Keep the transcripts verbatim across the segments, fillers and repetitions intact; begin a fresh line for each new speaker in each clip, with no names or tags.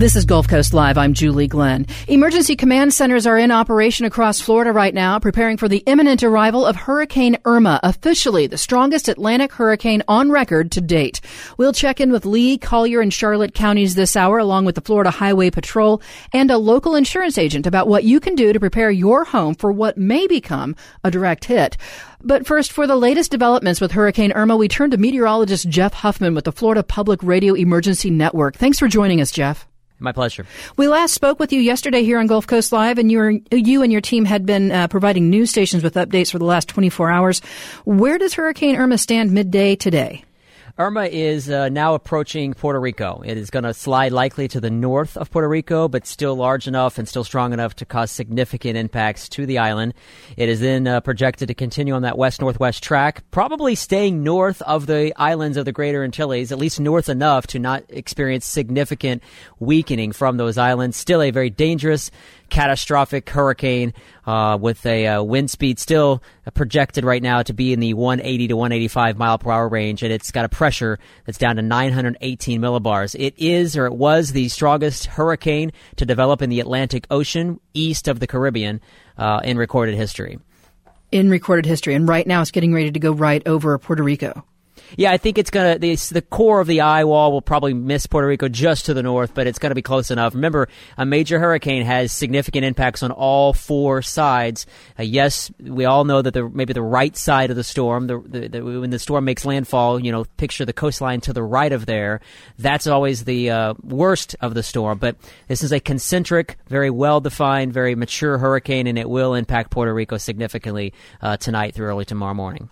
This is Gulf Coast Live. I'm Julie Glenn. Emergency command centers are in operation across Florida right now, preparing for the imminent arrival of Hurricane Irma, officially the strongest Atlantic hurricane on record to date. We'll check in with Lee, Collier, and Charlotte counties this hour, along with the Florida Highway Patrol and a local insurance agent about what you can do to prepare your home for what may become a direct hit. But first, for the latest developments with Hurricane Irma, we turn to meteorologist Jeff Huffman with the Florida Public Radio Emergency Network. Thanks for joining us, Jeff.
My pleasure.
We last spoke with you yesterday here on Gulf Coast Live, and you, were, you and your team had been uh, providing news stations with updates for the last twenty-four hours. Where does Hurricane Irma stand midday today?
Irma is uh, now approaching Puerto Rico. It is going to slide likely to the north of Puerto Rico, but still large enough and still strong enough to cause significant impacts to the island. It is then uh, projected to continue on that west-northwest track, probably staying north of the islands of the Greater Antilles, at least north enough to not experience significant weakening from those islands. Still a very dangerous, catastrophic hurricane uh, with a uh, wind speed still projected right now to be in the one eighty to one eighty-five mile per hour range, and it's got a pressure that's down to nine hundred eighteen millibars. It is, or it was, the strongest hurricane to develop in the Atlantic Ocean east of the Caribbean uh, in recorded history.
In recorded history, and right now it's getting ready to go right over Puerto Rico.
Yeah, I think it's going to, the, the core of the eye wall will probably miss Puerto Rico just to the north, but it's going to be close enough. Remember, a major hurricane has significant impacts on all four sides. Uh, yes, we all know that the maybe the right side of the storm, the, the, the, when the storm makes landfall, you know, picture the coastline to the right of there. That's always the uh, worst of the storm, but this is a concentric, very well-defined, very mature hurricane, and it will impact Puerto Rico significantly uh, tonight through early tomorrow morning.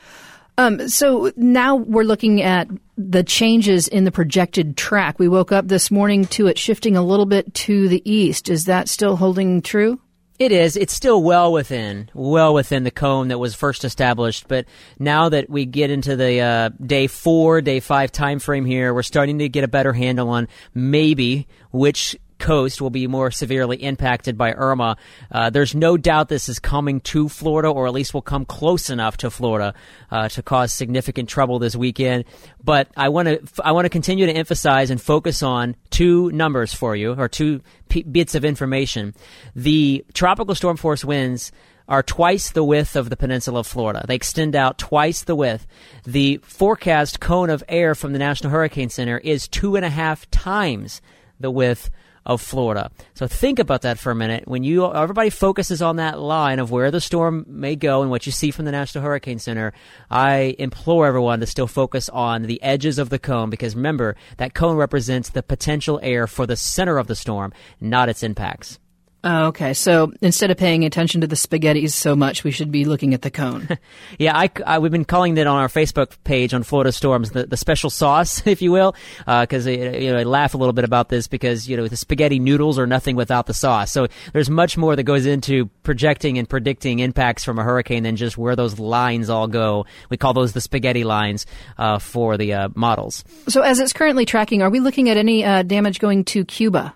Um, so now we're looking at the changes in the projected track. We woke up this morning to it shifting a little bit to the east. Is that still holding true?
It is. It's still well within, well within the cone that was first established. But now that we get into the uh, day four, day five time frame here, we're starting to get a better handle on maybe which coast will be more severely impacted by Irma. Uh, there's no doubt this is coming to Florida, or at least will come close enough to Florida uh, to cause significant trouble this weekend. But I want to I want to continue to emphasize and focus on two numbers for you, or two p- bits of information. The tropical storm force winds are twice the width of the peninsula of Florida. They extend out twice the width. The forecast cone of air from the National Hurricane Center is two and a half times the width of Florida. So think about that for a minute. When you everybody focuses on that line of where the storm may go and what you see from the National Hurricane Center, I implore everyone to still focus on the edges of the cone, because remember, that cone represents the potential air for the center of the storm, not its impacts.
Oh, okay. So instead of paying attention to the spaghettis so much, we should be looking at the cone.
yeah, I, I, we've been calling it on our Facebook page on Florida Storms the, the special sauce, if you will, because uh, you know I laugh a little bit about this because you know the spaghetti noodles are nothing without the sauce. So there's much more that goes into projecting and predicting impacts from a hurricane than just where those lines all go. We call those the spaghetti lines uh, for the uh, models.
So as it's currently tracking, are we looking at any uh, damage going to Cuba?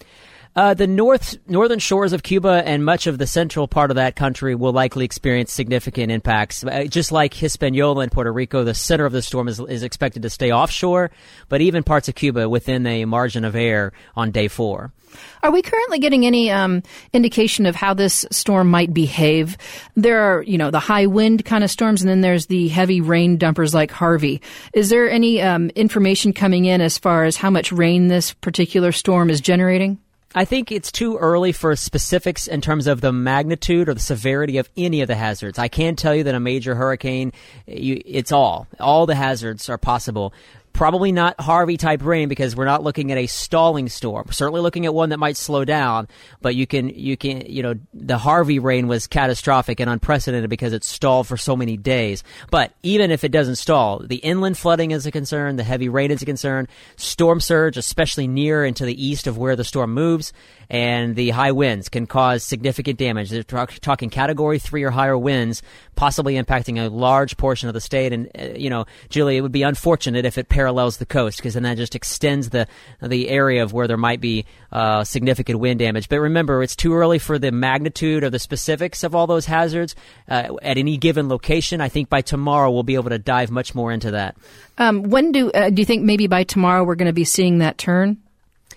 Uh, the north northern shores of Cuba and much of the central part of that country will likely experience significant impacts. Uh, just like Hispaniola and Puerto Rico, the center of the storm is, is expected to stay offshore, but even parts of Cuba within a margin of air on day four.
Are we currently getting any um, indication of how this storm might behave? There are, you know, the high wind kind of storms, and then there's the heavy rain dumpers like Harvey. Is there any um, information coming in as far as how much rain this particular storm is generating?
I think it's too early for specifics in terms of the magnitude or the severity of any of the hazards. I can tell you that a major hurricane, you, it's all. All the hazards are possible. Probably not Harvey-type rain because we're not looking at a stalling storm. We're certainly looking at one that might slow down, but you can, you can, you know, the Harvey rain was catastrophic and unprecedented because it stalled for so many days. But even if it doesn't stall, the inland flooding is a concern, the heavy rain is a concern, storm surge, especially near and to the east of where the storm moves, and the high winds can cause significant damage. They're talk, talking category three or higher winds, possibly impacting a large portion of the state. And, uh, you know, Julie, it would be unfortunate if it parallels the coast, because then that just extends the the area of where there might be uh, significant wind damage. But remember, it's too early for the magnitude or the specifics of all those hazards uh, at any given location. I think by tomorrow we'll be able to dive much more into that.
Um, when do uh, do you think maybe by tomorrow we're going to be seeing that turn?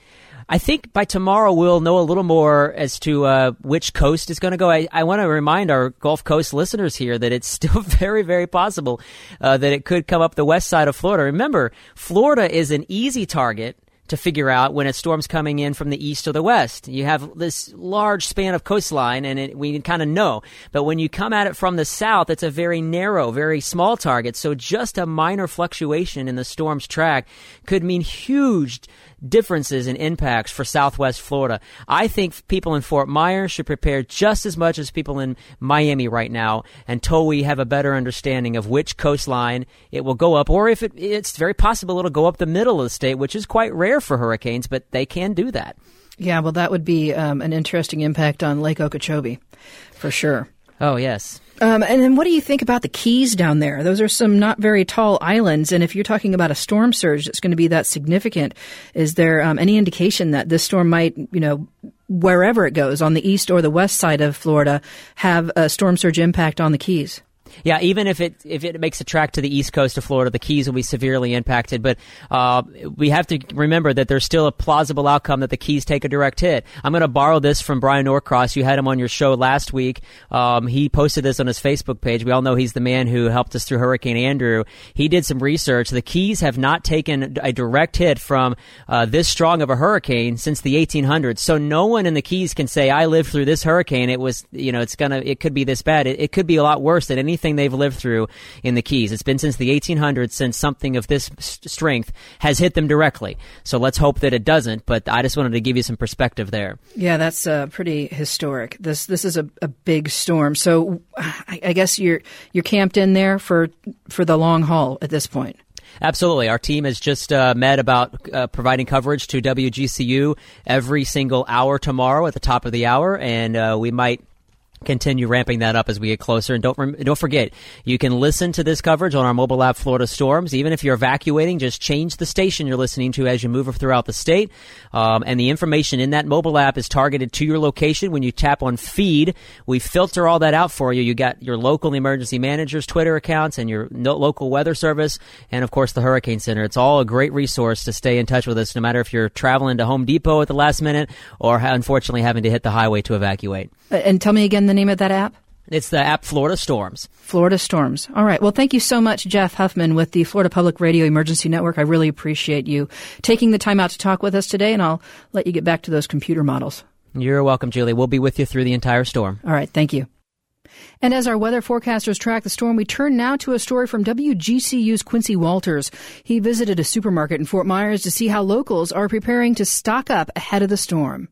I think by tomorrow we'll know a little more as to uh, which coast is going to go. I, I want to remind our Gulf Coast listeners here that it's still very, very possible uh, that it could come up the west side of Florida. Remember, Florida is an easy target to figure out when a storm's coming in from the east or the west. You have this large span of coastline, and it, we kind of know. But when you come at it from the south, it's a very narrow, very small target. So just a minor fluctuation in the storm's track could mean huge differences in impacts for southwest Florida. I think people in Fort Myers should prepare just as much as people in Miami right now until we have a better understanding of which coastline it will go up, or if it, it's very possible it'll go up the middle of the state, which is quite rare for hurricanes, but they can do that.
Yeah, well, that would be um, an interesting impact on Lake Okeechobee, for sure.
Oh, yes.
Um, and then what do you think about the Keys down there? Those are some not very tall islands. And if you're talking about a storm surge that's going to be that significant, is there um, any indication that this storm might, you know, wherever it goes, on the east or the west side of Florida, have a storm surge impact on the Keys?
Yeah, even if it if it makes a track to the east coast of Florida, the Keys will be severely impacted. But uh, we have to remember that there's still a plausible outcome that the Keys take a direct hit. I'm going to borrow this from Brian Norcross. You had him on your show last week. Um, he posted this on his Facebook page. We all know he's the man who helped us through Hurricane Andrew. He did some research. The Keys have not taken a direct hit from uh, this strong of a hurricane since the eighteen hundreds. So no one in the Keys can say, I lived through this hurricane. It was, you know, it's gonna, it could be this bad. It, it could be a lot worse than anything they've lived through in the Keys. It's been since the eighteen hundreds since something of this strength has hit them directly. So let's hope that it doesn't, but I just wanted to give you some perspective there.
Yeah, that's uh, pretty historic. This this is a, a big storm. So I, I guess you're you're camped in there for for the long haul at this point.
Absolutely. Our team has just uh, met about uh, providing coverage to W G C U every single hour tomorrow at the top of the hour, and uh, we might continue ramping that up as we get closer. And don't rem- don't forget, you can listen to this coverage on our mobile app, Florida Storms. Even if you're evacuating, just change the station you're listening to as you move throughout the state. Um, and the information in that mobile app is targeted to your location. When you tap on feed, we filter all that out for you. You got your local emergency managers' Twitter accounts and your no- local weather service, and of course the Hurricane Center. It's all a great resource to stay in touch with us, no matter if you're traveling to Home Depot at the last minute or unfortunately having to hit the highway to evacuate.
And tell me again the name of that app?
It's the app Florida Storms.
Florida Storms. All right. Well, thank you so much, Jeff Huffman with the Florida Public Radio Emergency Network. I really appreciate you taking the time out to talk with us today, and I'll let you get back to those computer models.
You're welcome, Julie. We'll be with you through the entire storm.
All right. Thank you. And as our weather forecasters track the storm, we turn now to a story from W G C U's Quincy Walters. He visited a supermarket in Fort Myers to see how locals are preparing to stock up ahead of the storm.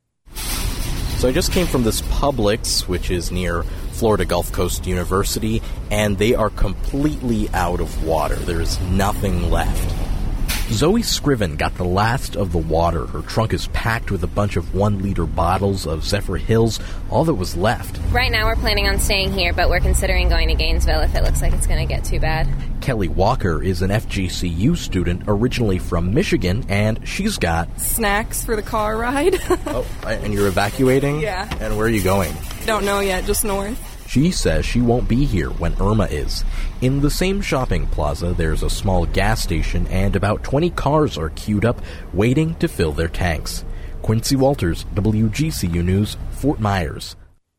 So I just came from this Publix, which is near Florida Gulf Coast University, and they are completely out of water. There is nothing left. Zoe Scriven got the last of the water. Her trunk is packed with a bunch of one-liter bottles of Zephyr Hills, all that was left.
Right now we're planning on staying here, but we're considering going to Gainesville if it looks like it's going to get too bad.
Kelly Walker is an F G C U student originally from Michigan, and she's got
snacks for the car ride.
Oh, and you're evacuating?
Yeah.
And where are you going?
Don't know yet, just north.
She says she won't be here when Irma is. In the same shopping plaza, there's a small gas station, and about twenty cars are queued up, waiting to fill their tanks. Quincy Walters, W G C U News, Fort Myers.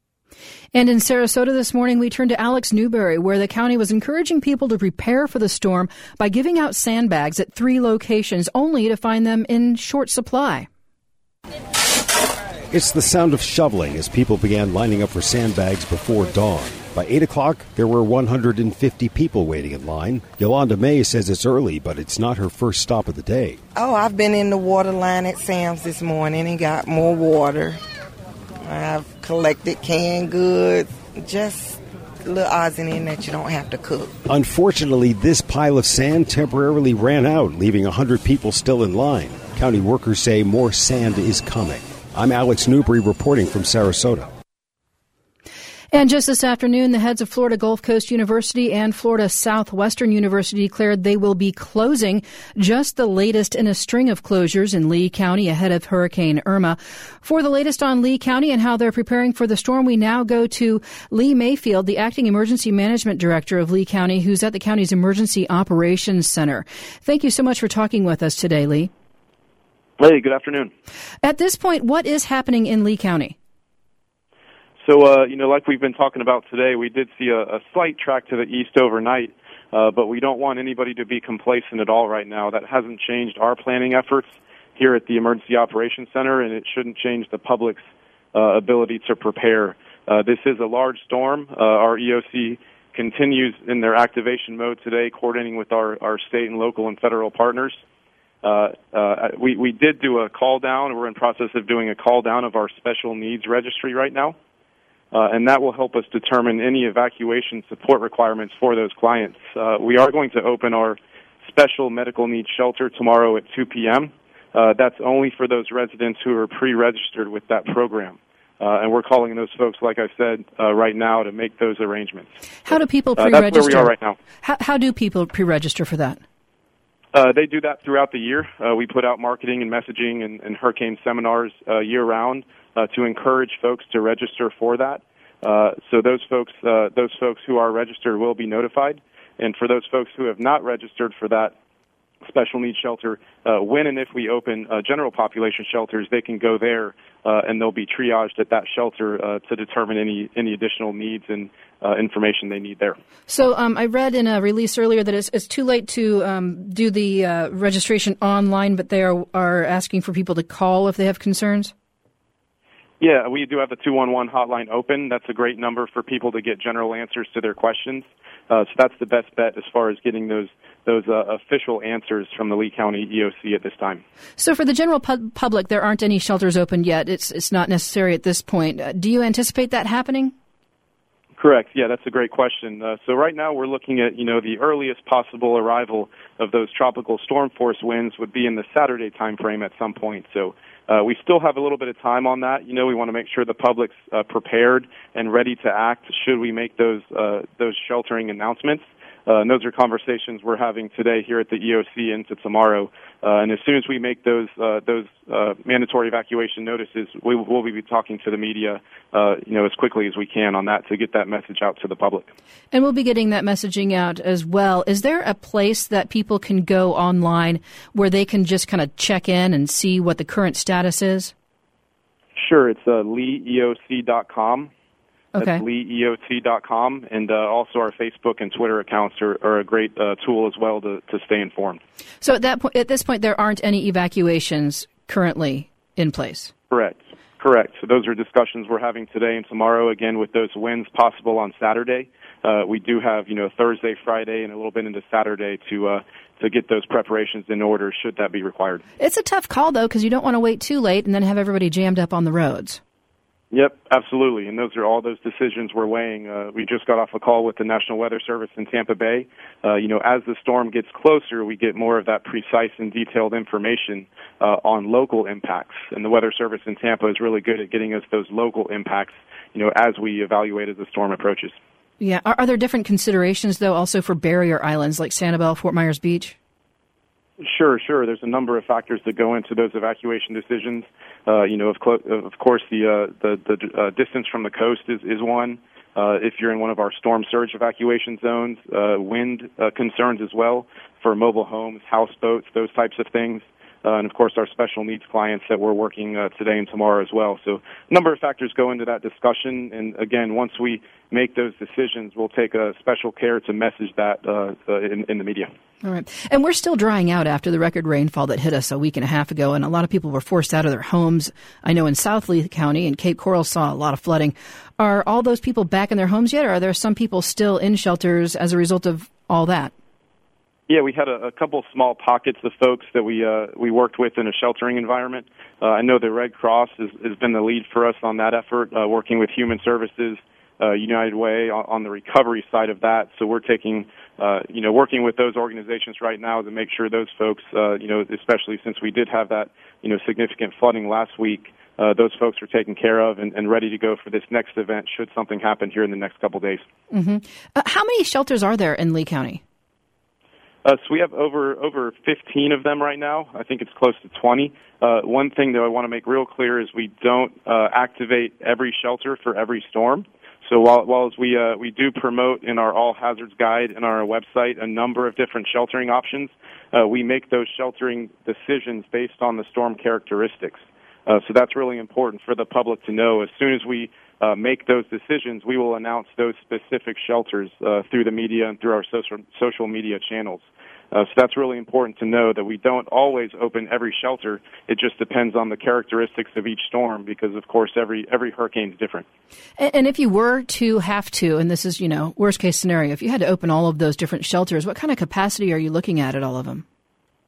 And in Sarasota this morning, we turned to Alex Newberry, where the county was encouraging people to prepare for the storm by giving out sandbags at three locations, only to find them in short supply.
It's the sound of shoveling as people began lining up for sandbags before dawn. By eight o'clock, there were one hundred fifty people waiting in line. Yolanda May says it's early, but it's not her first stop of the day.
Oh, I've been in the water line at Sam's this morning and got more water. I've collected canned goods, just a little odds and ends that you don't have to cook.
Unfortunately, this pile of sand temporarily ran out, leaving one hundred people still in line. County workers say more sand is coming. I'm Alex Newberry reporting from Sarasota.
And just this afternoon, the heads of Florida Gulf Coast University and Florida Southwestern University declared they will be closing, just the latest in a string of closures in Lee County ahead of Hurricane Irma. For the latest on Lee County and how they're preparing for the storm, we now go to Lee Mayfield, the acting emergency management director of Lee County, who's at the county's Emergency Operations Center. Thank you so much for talking with us today, Lee.
Hey, good afternoon.
At this point, what is happening in Lee County?
So, uh, you know, like we've been talking about today, we did see a, a slight track to the east overnight, uh, but we don't want anybody to be complacent at all right now. That hasn't changed our planning efforts here at the Emergency Operations Center, and it shouldn't change the public's uh, ability to prepare. Uh, this is a large storm. Uh, our E O C continues in their activation mode today, coordinating with our, our state and local and federal partners. Uh, uh, we, we did do a call down. We're in process of doing a call down of our special needs registry right now, uh, and that will help us determine any evacuation support requirements for those clients. Uh, we are going to open our special medical needs shelter tomorrow at two p.m. Uh, that's only for those residents who are pre-registered with that program. Uh, and we're calling those folks, like I said, uh, right now to make those arrangements.
How do people
uh,
pre-register?
That's where we are right now.
How, how do people pre-register for that?
Uh, they do that throughout the year. Uh, we put out marketing and messaging and, and hurricane seminars uh, year-round uh, to encourage folks to register for that. Uh, so those folks, uh, those folks who are registered will be notified. And for those folks who have not registered for that special needs shelter, uh, when and if we open uh, general population shelters, they can go there uh, and they'll be triaged at that shelter uh, to determine any any additional needs and uh, information they need there.
So um, I read in a release earlier that it's, it's too late to um, do the uh, registration online, but they are, are asking for people to call if they have concerns?
Yeah, we do have the two one one hotline open. That's a great number for people to get general answers to their questions. Uh, so that's the best bet as far as getting those those uh, official answers from the Lee County E O C at this time.
So for the general pub- public, there aren't any shelters open yet. It's it's not necessary at this point. Uh, do you anticipate that happening?
Correct. Yeah, that's a great question. Uh, so right now we're looking at, you know, the earliest possible arrival of those tropical storm force winds would be in the Saturday time frame at some point. So uh, we still have a little bit of time on that. You know, we want to make sure the public's uh, prepared and ready to act should we make those uh, those sheltering announcements. Uh, and those are conversations we're having today here at the E O C into tomorrow. Uh, and as soon as we make those uh, those uh, mandatory evacuation notices, we will be talking to the media, uh, you know, as quickly as we can on that to get that message out to the public.
And we'll be getting that messaging out as well. Is there a place that people can go online where they can just kind of check in and see what the current status is?
Sure. It's uh, lee e o c dot com.
Okay.
That's lee e o c dot com, and uh, also our Facebook and Twitter accounts are, are a great uh, tool as well to, to stay informed.
So at that point, at this point, there aren't any evacuations currently in place?
Correct. Correct. So those are discussions we're having today and tomorrow, again, with those winds possible on Saturday. Uh, we do have, you know, Thursday, Friday, and a little bit into Saturday to uh, to get those preparations in order should that be required.
It's a tough call, though, because you don't want to wait too late and then have everybody jammed up on the roads.
Yep, absolutely, and those are all those decisions we're weighing. Uh, we just got off a call with the National Weather Service in Tampa Bay. Uh, you know, as the storm gets closer, we get more of that precise and detailed information uh, on local impacts, and the Weather Service in Tampa is really good at getting us those local impacts, you know, as we evaluate as the storm approaches.
Yeah, are, are there different considerations, though, also for barrier islands like Sanibel, Fort Myers Beach?
Sure, sure. There's a number of factors that go into those evacuation decisions. Uh, you know, of, clo- of course, the uh, the, the uh, distance from the coast is, is one. Uh, if you're in one of our storm surge evacuation zones, uh, wind uh, concerns as well for mobile homes, houseboats, those types of things. Uh, and, of course, our special needs clients that we're working uh, today and tomorrow as well. So a number of factors go into that discussion. And, again, once we make those decisions, we'll take a special care to message that uh, uh, in, in the media.
All right. And we're still drying out after the record rainfall that hit us a week and a half ago, and a lot of people were forced out of their homes. I know in South Lee County and Cape Coral saw a lot of flooding. Are all those people back in their homes yet, or are there some people still in shelters as a result of all that?
Yeah, we had a, a couple small pockets of folks that we uh, we worked with in a sheltering environment. Uh, I know the Red Cross has, has been the lead for us on that effort, uh, working with Human Services, uh, United Way on, on the recovery side of that. So we're taking, uh, you know, working with those organizations right now to make sure those folks, uh, you know, especially since we did have that, you know, significant flooding last week, uh, those folks are taken care of and, and ready to go for this next event should something happen here in the next couple days.
Mm-hmm. Uh, how many shelters are there in Lee County?
Uh, so we have over over fifteen of them right now. I think it's close to twenty. Uh, one thing that I want to make real clear is we don't uh, activate every shelter for every storm. So while, while we uh, we do promote in our All Hazards Guide and our website a number of different sheltering options, uh, we make those sheltering decisions based on the storm characteristics. Uh, so that's really important for the public to know. As soon as we uh, make those decisions, we will announce those specific shelters uh, through the media and through our social social media channels. Uh, so that's really important to know, that we don't always open every shelter. It just depends on the characteristics of each storm, because, of course, every every hurricane is different.
And, and if you were to have to, and this is, you know, worst case scenario, if you had to open all of those different shelters, what kind of capacity are you looking at at all of them?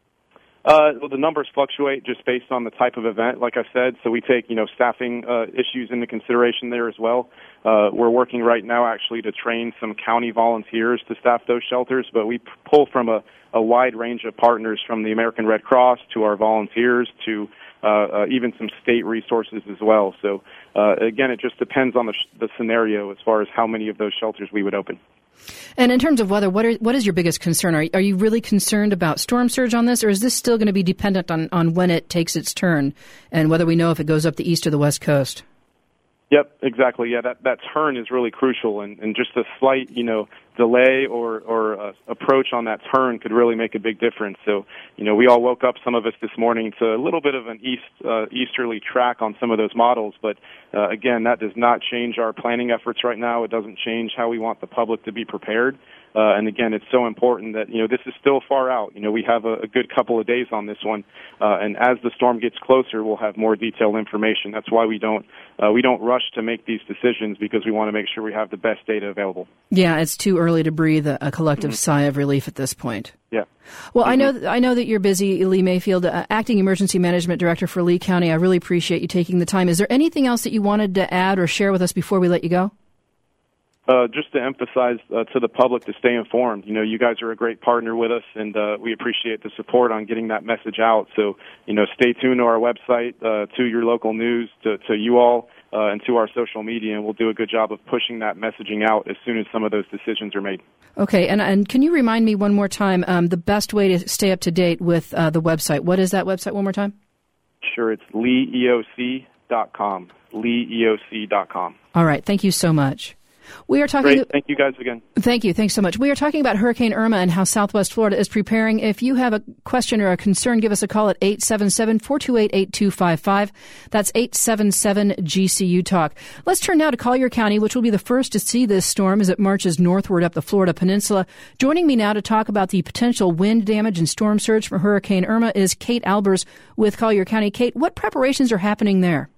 Uh, well, the numbers fluctuate just based on the type of event, like I said. So we take, you know, staffing uh, issues into consideration there as well. Uh, we're working right now actually to train some county volunteers to staff those shelters, but we pull from a, a wide range of partners, from the American Red Cross to our volunteers to uh, uh, even some state resources as well. So, uh, again, it just depends on the, sh- the scenario as far as how many of those shelters we would open.
And in terms of weather, what are, what is your biggest concern? Are, are you really concerned about storm surge on this, or is this still going to be dependent on, on when it takes its turn and whether we know if it goes up the east or the west coast?
Yep, exactly. Yeah, that, that turn is really crucial, and, and just a slight, you know, delay or, or uh, approach on that turn could really make a big difference. So, you know, we all woke up, some of us this morning, to a little bit of an east uh, easterly track on some of those models. But, uh, again, that does not change our planning efforts right now. It doesn't change how we want the public to be prepared. Uh, and, again, it's so important that, you know, this is still far out. You know, we have a, a good couple of days on this one. Uh, and as the storm gets closer, we'll have more detailed information. That's why we don't uh, we don't rush to make these decisions, because we want to make sure we have the best data available.
Yeah, it's too early to breathe a, a collective mm-hmm. sigh of relief at this point.
Yeah.
Well,
mm-hmm.
I know th- I know that you're busy, Lee Mayfield, uh, Acting Emergency Management Director for Lee County. I really appreciate you taking the time. Is there anything else that you wanted to add or share with us before we let you go?
Uh, just to emphasize uh, to the public to stay informed. You know, you guys are a great partner with us, and uh, we appreciate the support on getting that message out. So, you know, stay tuned to our website, uh, to your local news, to, to you all, uh, and to our social media, and we'll do a good job of pushing that messaging out as soon as some of those decisions are made.
Okay, and, and can you remind me one more time um, the best way to stay up to date with uh, the website? What is that website one more time?
Sure, it's lee e o c dot com, lee e o c dot com.
All right, thank you so much. We are talking.
Great. Thank you guys again.
Thank you. Thanks so much. We are talking about Hurricane Irma and how Southwest Florida is preparing. If you have a question or a concern, give us a call at eight seven seven, four two eight, eight two five five. That's eight seven seven G C U Talk. Let's turn now to Collier County, which will be the first to see this storm as it marches northward up the Florida Peninsula. Joining me now to talk about the potential wind damage and storm surge from Hurricane Irma is Kate Albers with Collier County. Kate, what preparations are happening there?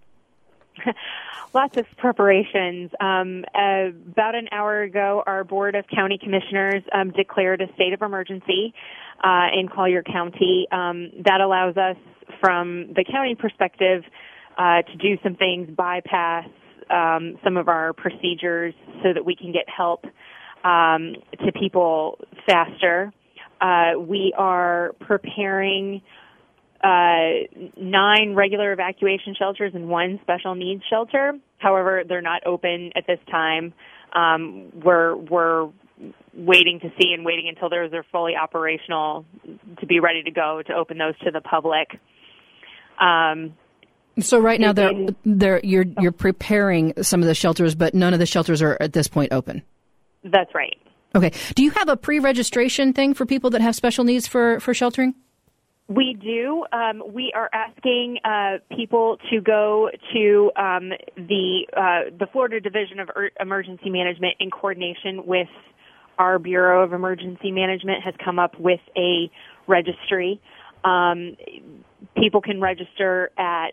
Lots of preparations. Um, uh, about an hour ago, our Board of County Commissioners um, declared a state of emergency uh, in Collier County. Um, that allows us, from the county perspective, uh, to do some things, bypass um, some of our procedures so that we can get help um, to people faster. Uh, we are preparing Uh, nine regular evacuation shelters and one special needs shelter. However, they're not open at this time. Um, we're we're waiting to see and waiting until those are fully operational to be ready to go to open those to the public. Um,
so right now, they're, they're, you're you're preparing some of the shelters, but none of the shelters are at this point open.
That's right.
Okay. Do you have a pre-registration thing for people that have special needs for, for sheltering?
We do. Um, we are asking uh, people to go to um, the uh, the Florida Division of er- Emergency Management, in coordination with our Bureau of Emergency Management, has come up with a registry. Um, people can register at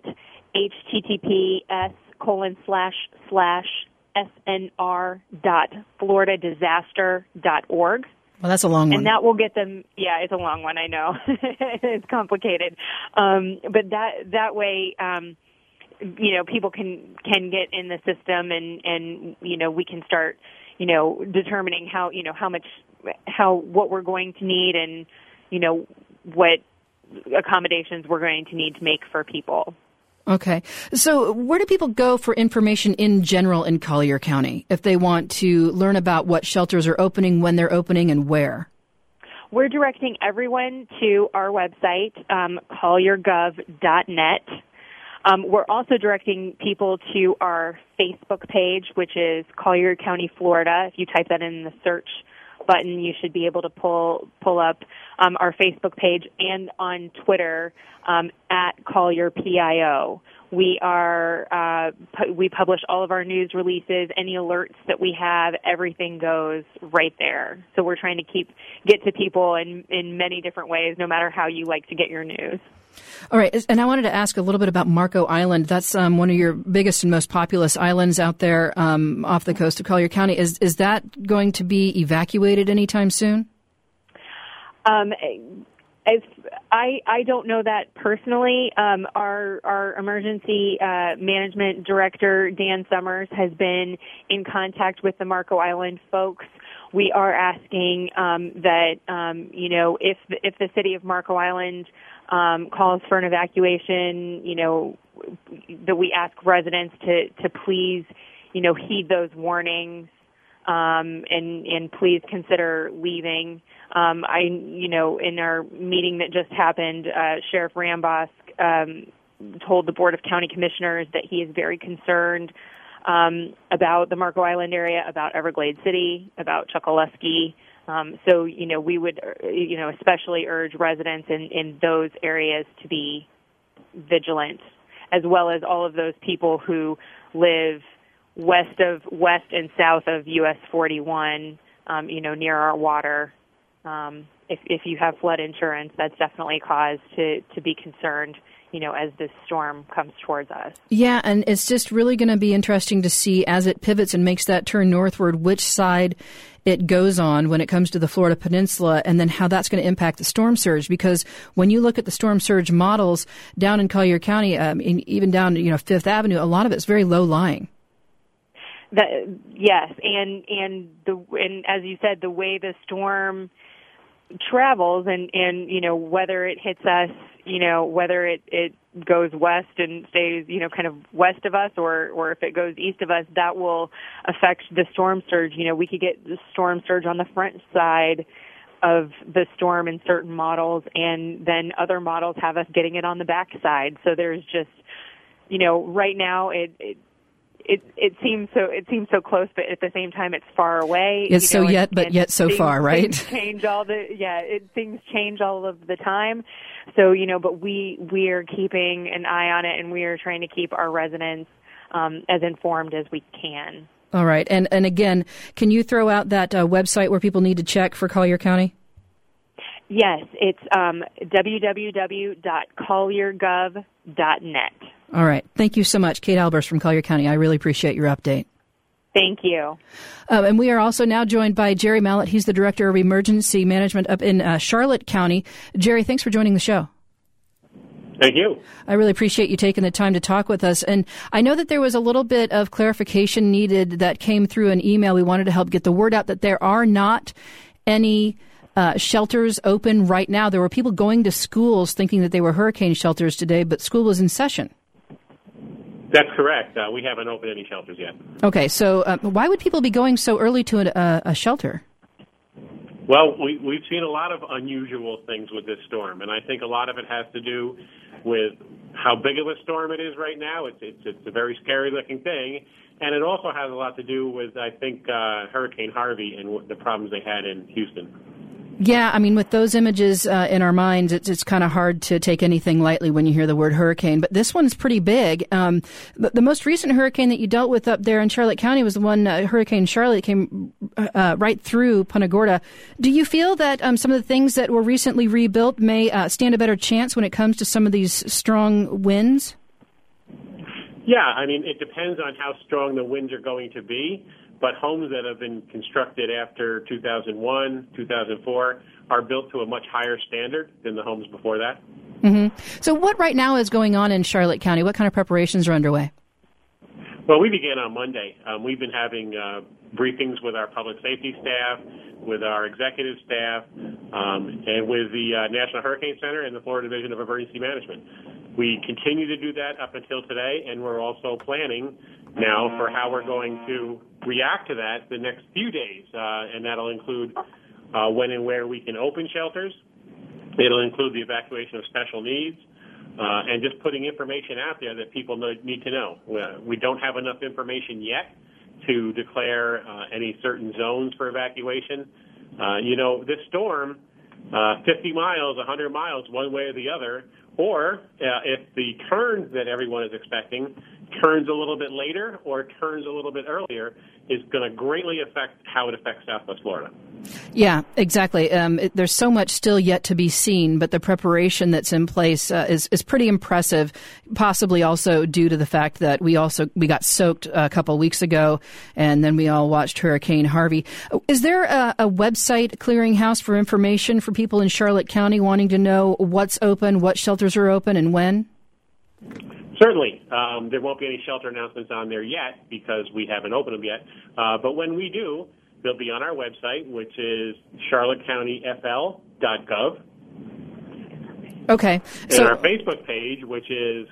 https colon slash slash snr dot florida disaster dot org.
Well, that's a long one.
And that will get them, yeah, it's a long one, I know. It's complicated. Um, but that that way, um, you know, people can, can get in the system and, and, you know, we can start, you know, determining how, you know, how much, how, what we're going to need and, you know, what accommodations we're going to need to make for people.
Okay. So where do people go for information in general in Collier County if they want to learn about what shelters are opening, when they're opening, and where?
We're directing everyone to our website, um, collier gov dot net. Um, we're also directing people to our Facebook page, which is Collier County, Florida. If you type that in the search button, you should be able to pull pull up um, our Facebook page, and on Twitter um, at Collier P I O. We are uh, pu- we publish all of our news releases, any alerts that we have, everything goes right there. So we're trying to keep get to people in in many different ways, no matter how you like to get your news.
All right, and I wanted to ask a little bit about Marco Island. That's um, one of your biggest and most populous islands out there um, off the coast of Collier County. Is is that going to be evacuated anytime soon?
Um, as I I don't know that personally. Um, our our emergency uh, management director Dan Summers has been in contact with the Marco Island folks. We are asking um, that um, you know if the, if the city of Marco Island Um, calls for an evacuation, you know, that we ask residents to, to please, you know, heed those warnings, um, and, and please consider leaving. Um, I, you know, in our meeting that just happened, uh, Sheriff Rambosk, um, told the Board of County Commissioners that he is very concerned, um, about the Marco Island area, about Everglades City, about Chokoloskee. Um, so, you know, we would, you know, especially urge residents in, in those areas to be vigilant, as well as all of those people who live west of, west and south of U S forty-one, um, you know, near our water. Um, if, if you have flood insurance, that's definitely cause to, to be concerned, you know, as this storm comes towards us.
Yeah, and it's just really going to be interesting to see as it pivots and makes that turn northward, which side it goes on when it comes to the Florida Peninsula, and then how that's going to impact the storm surge. Because when you look at the storm surge models down in Collier County, um, and even down, you know, Fifth Avenue, a lot of it's very low lying.
That, yes, and and the and as you said, the way the storm travels, and and you know whether it hits us, you know whether it it goes west and stays, you know, kind of west of us, or or if it goes east of us, that will affect the storm surge. You know, we could get the storm surge on the front side of the storm in certain models, and then other models have us getting it on the back side. So there's just, you know, right now it it it, it seems so it seems so close, but at the same time it's far away.
It's
you know,
so yet,
and,
but
and
yet so
things,
far, right?
Things change all the yeah, it, things change all of the time. So, you know, but we we are keeping an eye on it, and we are trying to keep our residents um, as informed as we can.
All right, and and again, can you throw out that uh, website where people need to check for Collier County?
Yes, it's um, w w w dot collier gov dot net.
All right. Thank you so much, Kate Albers from Collier County. I really appreciate your update.
Thank you.
Um, and we are also now joined by Jerry Mallett. He's the Director of Emergency Management up in uh, Charlotte County. Jerry, thanks for joining the show.
Thank you.
I really appreciate you taking the time to talk with us. And I know that there was a little bit of clarification needed that came through an email. We wanted to help get the word out that there are not any uh, shelters open right now. There were people going to schools thinking that they were hurricane shelters today, but school was in session.
That's correct. Uh, we haven't opened any shelters yet.
Okay, so uh, why would people be going so early to a, a shelter?
Well, we, we've seen a lot of unusual things with this storm, and I think a lot of it has to do with how big of a storm it is right now. It's it's, it's a very scary-looking thing, and it also has a lot to do with, I think, uh, Hurricane Harvey and the problems they had in Houston.
Yeah, I mean, with those images uh, in our minds, it's, it's kind of hard to take anything lightly when you hear the word hurricane. But this one's pretty big. Um, the, the most recent hurricane that you dealt with up there in Charlotte County was the one, uh, Hurricane Charlotte, came uh, right through Punta Gorda. Do you feel that um, some of the things that were recently rebuilt may uh, stand a better chance when it comes to some of these strong winds?
Yeah, I mean, it depends on how strong the winds are going to be. But homes that have been constructed after two thousand one, two thousand four are built to a much higher standard than the homes before that.
Mm-hmm. So what right now is going on in Charlotte County? What kind of preparations are underway?
Well, we began on Monday. Um, we've been having uh, briefings with our public safety staff, with our executive staff, um, and with the uh, National Hurricane Center and the Florida Division of Emergency Management. We continue to do that up until today, and we're also planning now for how we're going to react to that the next few days, uh, and that'll include uh, when and where we can open shelters. It'll include the evacuation of special needs. uh, and just putting information out there that people need to know. We don't have enough information yet to declare uh, any certain zones for evacuation. Uh, you know, this storm, uh, fifty miles, one hundred miles, one way or the other, or uh, if the turn that everyone is expecting turns a little bit later or turns a little bit earlier, is going to greatly affect how it affects Southwest Florida.
Yeah, exactly. Um, it, there's so much still yet to be seen, but the preparation that's in place uh, is is pretty impressive. Possibly also due to the fact that we also we got soaked a couple of weeks ago, and then we all watched Hurricane Harvey. Is there a, a website clearinghouse for information for people in Charlotte County wanting to know what's open, what shelters are open, and when?
Certainly. Um, there won't be any shelter announcements on there yet because we haven't opened them yet. Uh, but when we do, they'll be on our website, which is charlotte county f l dot gov.
Okay.
And
so
our Facebook page, which is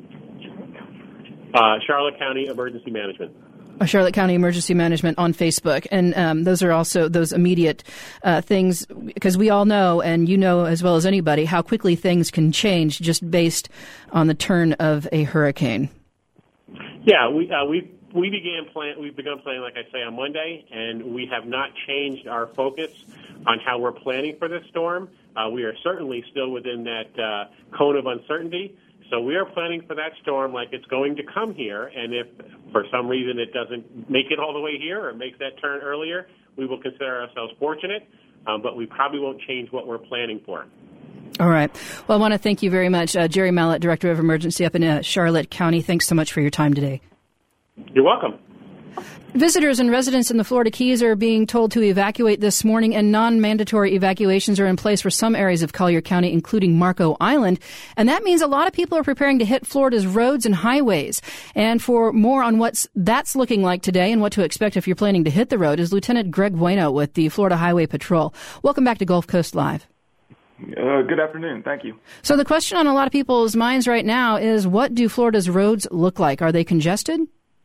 uh, Charlotte County Emergency Management.
Charlotte County Emergency Management on Facebook. And um, those are also those immediate uh, things, because we all know, and you know as well as anybody, how quickly things can change just based on the turn of a hurricane.
Yeah, we uh, we we began plan. We've begun planning, like I say, on Monday, and we have not changed our focus on how we're planning for this storm. Uh, we are certainly still within that uh, cone of uncertainty. So we are planning for that storm like it's going to come here, and if for some reason it doesn't make it all the way here or makes that turn earlier, we will consider ourselves fortunate, um, but we probably won't change what we're planning for.
All right. Well, I want to thank you very much. Uh, Jerry Mallett, Director of Emergency up in uh, Charlotte County. Thanks so much for your time today.
You're welcome.
Visitors and residents in the Florida Keys are being told to evacuate this morning, and non-mandatory evacuations are in place for some areas of Collier County, including Marco Island. And that means a lot of people are preparing to hit Florida's roads and highways. And for more on what that's looking like today and what to expect if you're planning to hit the road is Lieutenant Greg Bueno with the Florida Highway Patrol. Welcome back to Gulf Coast Live.
Uh, good afternoon. Thank you.
So the question on a lot of people's minds right now is, what do Florida's roads look like? Are they congested?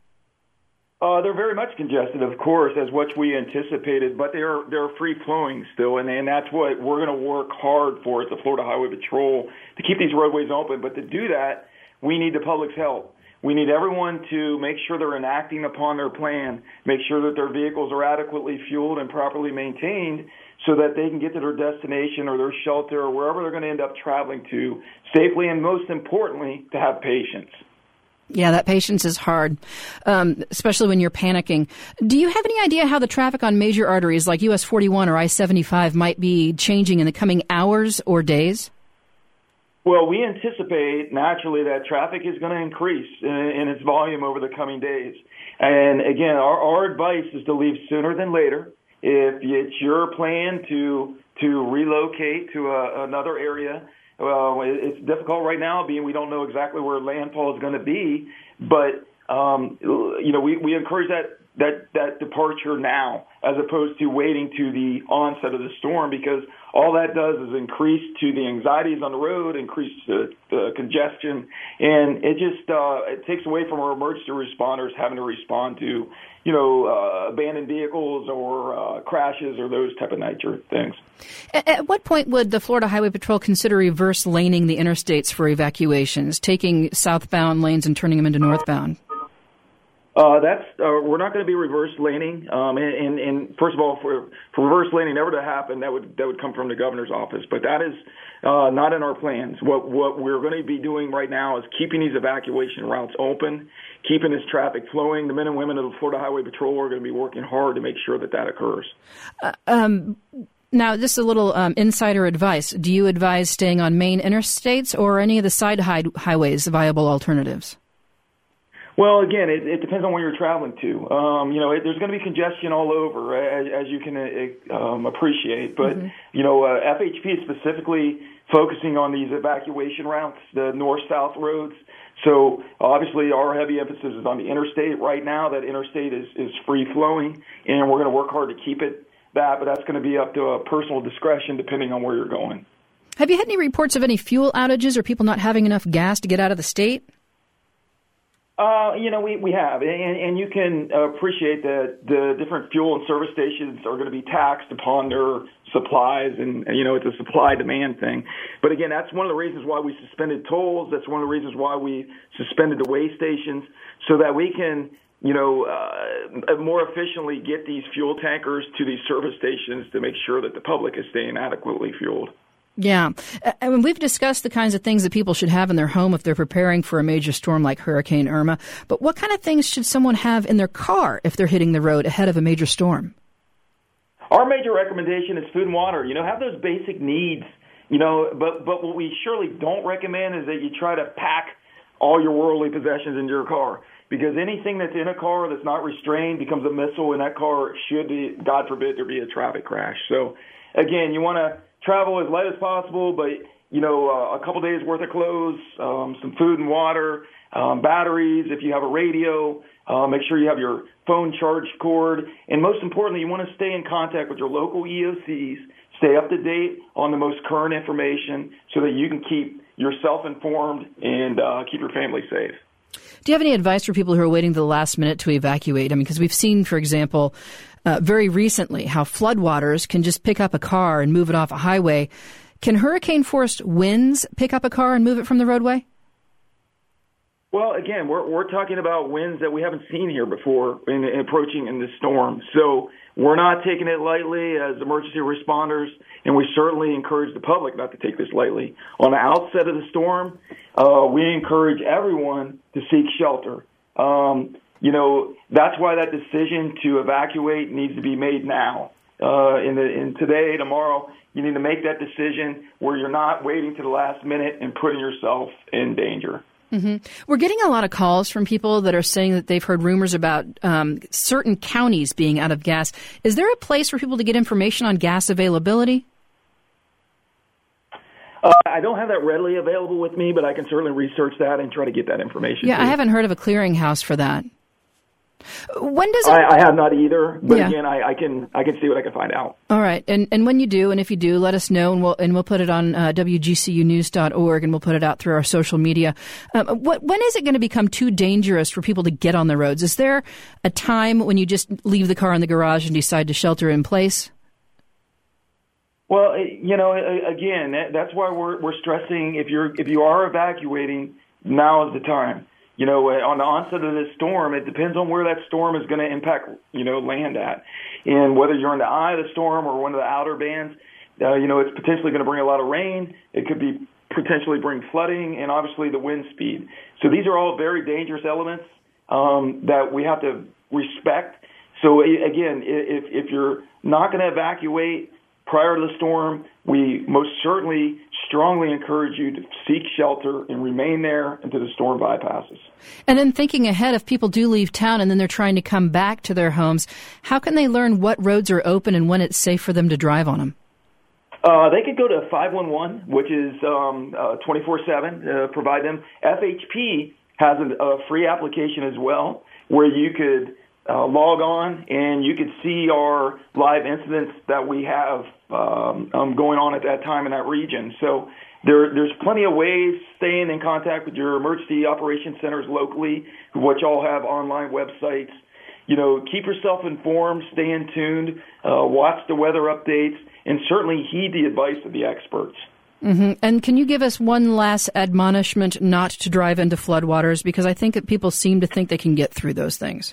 Uh, they're very much congested, of course, as what we anticipated, but they're they're free flowing still, and, and that's what we're going to work hard for as the Florida Highway Patrol, to keep these roadways open. But to do that, we need the public's help. We need everyone to make sure they're enacting upon their plan, make sure that their vehicles are adequately fueled and properly maintained, so that they can get to their destination or their shelter or wherever they're going to end up traveling to safely, and most importantly, to have patience.
Yeah, that patience is hard, um, especially when you're panicking. Do you have any idea how the traffic on major arteries like U S forty-one or I seventy-five might be changing in the coming hours or days?
Well, we anticipate naturally that traffic is going to increase in, in its volume over the coming days. And again, our, our advice is to leave sooner than later. If it's your plan to to relocate to a, another area, well, it's difficult right now, being we don't know exactly where landfall is going to be. But um, you know, we, we encourage that that that departure now, as opposed to waiting to the onset of the storm, because all that does is increase to the anxieties on the road, increase the, the congestion, and it just uh, it takes away from our emergency responders having to respond to, you know, uh, abandoned vehicles or uh, crashes or those type of nature things.
At what point would the Florida Highway Patrol consider reverse laning the interstates for evacuations, taking southbound lanes and turning them into northbound?
Uh, that's uh, we're not going to be reverse laning. Um, and, and, and first of all, for, for reverse laning never to happen, that would that would come from the governor's office. But that is uh, not in our plans. What what we're going to be doing right now is keeping these evacuation routes open, keeping this traffic flowing. The men and women of the Florida Highway Patrol are going to be working hard to make sure that that occurs.
Uh, um. Now, just a little um, insider advice. Do you advise staying on main interstates or any of the side high- highways viable alternatives?
Well, again, it, it depends on where you're traveling to. Um, you know, it, there's going to be congestion all over, as, as you can uh, um, appreciate. But, mm-hmm. you know, uh, F H P is specifically focusing on these evacuation routes, the north-south roads. So, obviously, our heavy emphasis is on the interstate right now. That interstate is, is free-flowing, and we're going to work hard to keep it that. But that's going to be up to a personal discretion depending on where you're going.
Have you had any reports of any fuel outages or people not having enough gas to get out of the state?
Uh, you know, we, we have, and, and you can appreciate that the different fuel and service stations are going to be taxed upon their supplies, and, you know, it's a supply-demand thing. But again, that's one of the reasons why we suspended tolls. That's one of the reasons why we suspended the weigh stations, so that we can, you know, uh, more efficiently get these fuel tankers to these service stations to make sure that the public is staying adequately fueled.
Yeah. I mean, we've discussed the kinds of things that people should have in their home if they're preparing for a major storm like Hurricane Irma. But what kind of things should someone have in their car if they're hitting the road ahead of a major storm?
Our major recommendation is food and water. You know, have those basic needs, you know, but, but what we surely don't recommend is that you try to pack all your worldly possessions into your car. Because anything that's in a car that's not restrained becomes a missile, and that car should be, God forbid, there be a traffic crash. So, again, you want to travel as light as possible, but, you know, uh, a couple days worth of clothes, um, some food and water, um, batteries, if you have a radio, uh, make sure you have your phone charge cord. And most importantly, you want to stay in contact with your local E O Cs, stay up to date on the most current information so that you can keep yourself informed and uh, keep your family safe.
Do you have any advice for people who are waiting to the last minute to evacuate? I mean, because we've seen, for example, uh, very recently how floodwaters can just pick up a car and move it off a highway. Can hurricane-force winds pick up a car and move it from the roadway?
Well, again, we're we're talking about winds that we haven't seen here before in, in approaching in this storm. So we're not taking it lightly as emergency responders, and we certainly encourage the public not to take this lightly. On the outset of the storm, uh, we encourage everyone to seek shelter. Um, you know, that's why that decision to evacuate needs to be made now. Uh, in the in today, tomorrow, you need to make that decision where you're not waiting to the last minute and putting yourself in danger.
Mm-hmm. We're getting a lot of calls from people that are saying that they've heard rumors about um, certain counties being out of gas. Is there a place for people to get information on gas availability?
Uh, I don't have that readily available with me, but I can certainly research that and try to get that information.
Yeah, I haven't heard of a clearinghouse for that. When does it...
I, I have not either, but
yeah.
again, I, I can I can see what I can find out.
All right, and and when you do, and if you do, let us know, and we'll and we'll put it on uh, W G C U news dot org, and we'll put it out through our social media. Um, what when is it going to become too dangerous for people to get on the roads? Is there a time when you just leave the car in the garage and decide to shelter in place?
Well, you know, again, that's why we're we're stressing if you're if you are evacuating, now is the time. You know, on the onset of this storm, it depends on where that storm is going to impact, you know, land at. And whether you're in the eye of the storm or one of the outer bands, uh, you know, it's potentially going to bring a lot of rain. It could be potentially bring flooding and obviously the wind speed. So these are all very dangerous elements um, that we have to respect. So, again, if, if you're not going to evacuate prior to the storm, we most certainly strongly encourage you to seek shelter and remain there until the storm bypasses.
And then thinking ahead, if people do leave town and then they're trying to come back to their homes, how can they learn what roads are open and when it's safe for them to drive on them?
Uh, they could go to five one one, which is um, uh, twenty-four seven, uh, provide them. F H P has a, a free application as well where you could uh, log on and you could see our live incidents that we have um, um, going on at that time in that region. So there, there's plenty of ways staying in contact with your emergency operations centers locally, which all have online websites. You know, keep yourself informed, stay in tuned, uh, watch the weather updates, and certainly heed the advice of the experts.
Mm-hmm. And can you give us one last admonishment not to drive into floodwaters? Because I think that people seem to think they can get through those things.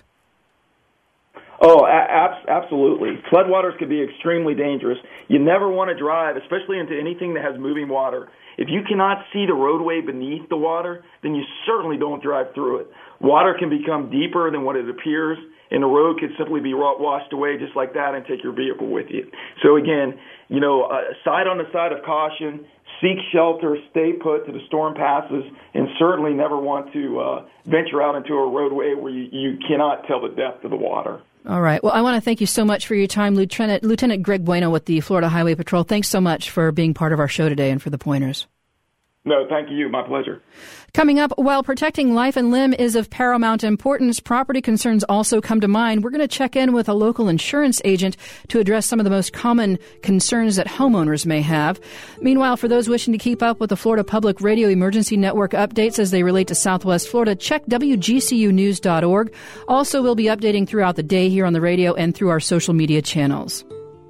Oh, a- absolutely. Floodwaters can be extremely dangerous. You never want to drive, especially into anything that has moving water. If you cannot see the roadway beneath the water, then you certainly don't drive through it. Water can become deeper than what it appears, and the road could simply be washed away just like that and take your vehicle with you. So again, you know, uh, side on the side of caution, seek shelter, stay put till the storm passes, and certainly never want to uh, venture out into a roadway where you, you cannot tell the depth of the water.
All right. Well, I want to thank you so much for your time, Lieutenant Lieutenant Greg Bueno with the Florida Highway Patrol. Thanks so much for being part of our show today and for the pointers.
No, thank you. My pleasure.
Coming up, while protecting life and limb is of paramount importance, property concerns also come to mind. We're going to check in with a local insurance agent to address some of the most common concerns that homeowners may have. Meanwhile, for those wishing to keep up with the Florida Public Radio Emergency Network updates as they relate to Southwest Florida, check W G C U news dot org. Also, we'll be updating throughout the day here on the radio and through our social media channels.